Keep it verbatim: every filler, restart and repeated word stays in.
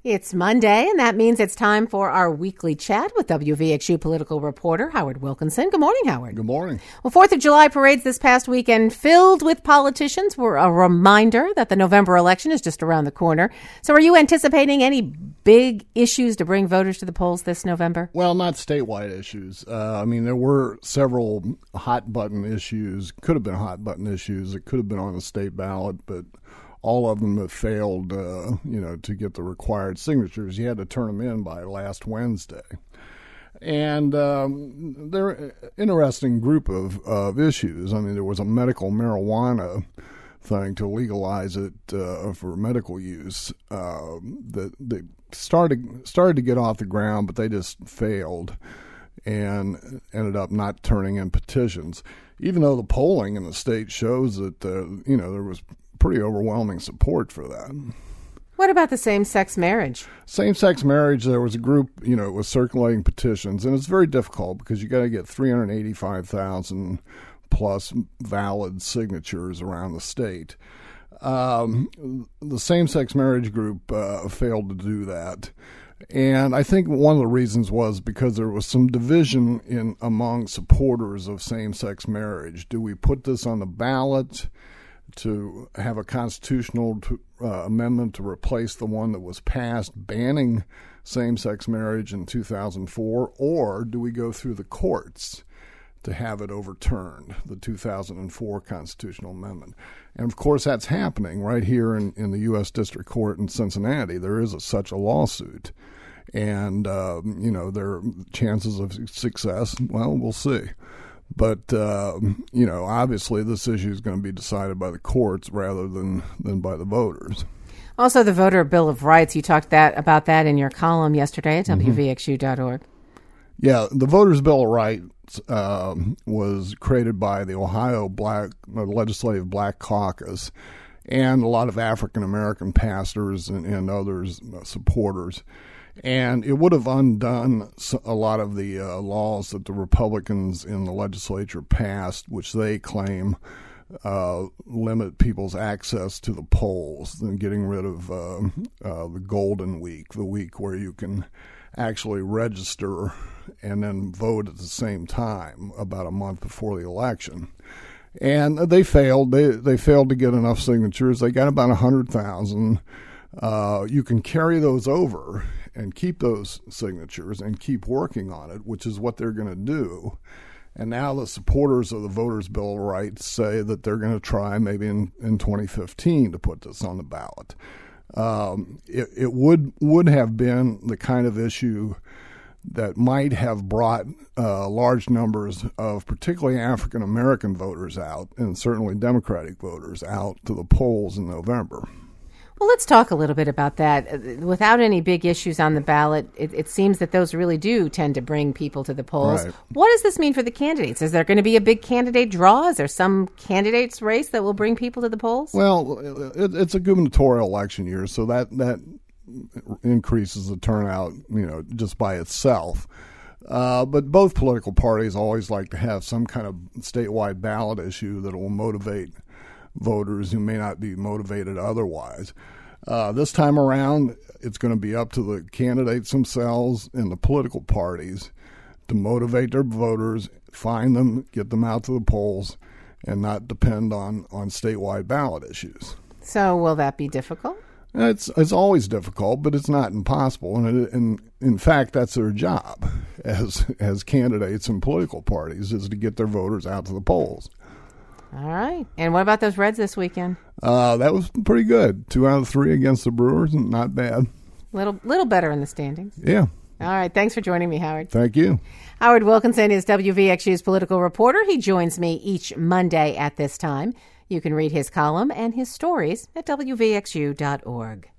It's Monday, and that means it's time for our weekly chat with W V X U political reporter Howard Wilkinson. Good morning, Howard. Good morning. Well, fourth of July parades this past weekend filled with politicians were a reminder that the November election is just around the corner. So are you anticipating any big issues to bring voters to the polls this November? Well, not statewide issues. Uh, I mean, there were several hot-button issues, could have been hot-button issues. It could have been on the state ballot, but all of them have failed, uh, you know, to get the required signatures. You had to turn them in by last Wednesday. And um, they're an interesting group of, of issues. I mean, there was a medical marijuana thing to legalize it uh, for medical use uh, that they started, started to get off the ground, but they just failed and ended up not turning in petitions, even though the polling in the state shows that, uh, you know, there was pretty overwhelming support for that. What about the same-sex marriage? Same-sex marriage, there was a group, you know, was circulating petitions, and it's very difficult because you got to get three hundred eighty-five thousand plus valid signatures around the state. Um, the same-sex marriage group uh, failed to do that. And I think one of the reasons was because there was some division in among supporters of same-sex marriage. Do we put this on the ballot to have a constitutional to, uh, amendment to replace the one that was passed banning same-sex marriage in two thousand four, or do we go through the courts to have it overturned, the two thousand four constitutional amendment? And, of course, that's happening right here in, in the U S District Court in Cincinnati. There is a, such a lawsuit. And, uh, you know, there are chances of success. Well, we'll see. But, uh, you know, obviously this issue is going to be decided by the courts rather than, than by the voters. Also, the Voter Bill of Rights, you talked that about that in your column yesterday at W V X U dot org. Yeah, the Voters' Bill of Rights uh, was created by the Ohio Black uh, Legislative Black Caucus and a lot of African-American pastors and, and others, uh, supporters. And it would have undone a lot of the uh, laws that the Republicans in the legislature passed, which they claim uh, limit people's access to the polls, and getting rid of uh, uh, the Golden Week, the week where you can actually register and then vote at the same time about a month before the election. And they failed. They they failed to get enough signatures. They got about one hundred thousand. Uh, you can carry those over and keep those signatures and keep working on it, which is what they're going to do. And now the supporters of the Voters' Bill of Rights say that they're going to try maybe in, in twenty fifteen to put this on the ballot. Um, it, it would would have been the kind of issue that might have brought uh, large numbers of particularly African-American voters out, and certainly Democratic voters out to the polls in November. Well, let's talk a little bit about that. Without any big issues on the ballot, it, it seems that those really do tend to bring people to the polls. Right. What does this mean for the candidates? Is there going to be a big candidate draw? Is there some candidates race that will bring people to the polls? Well, it, it's a gubernatorial election year, so that, that increases the turnout, you know, just by itself. Uh, but both political parties always like to have some kind of statewide ballot issue that will motivate voters who may not be motivated otherwise. Uh, this time around, it's going to be up to the candidates themselves and the political parties to motivate their voters, find them, get them out to the polls, and not depend on, on statewide ballot issues. So will that be difficult? It's it's always difficult, but it's not impossible. And, it, and in fact, that's their job as as candidates and political parties, is to get their voters out to the polls. All right. And what about those Reds this weekend? Uh, that was pretty good. Two out of three against the Brewers. Not bad. Little little better in the standings. Yeah. All right. Thanks for joining me, Howard. Thank you. Howard Wilkinson is W V X U's political reporter. He joins me each Monday at this time. You can read his column and his stories at W V X U dot org.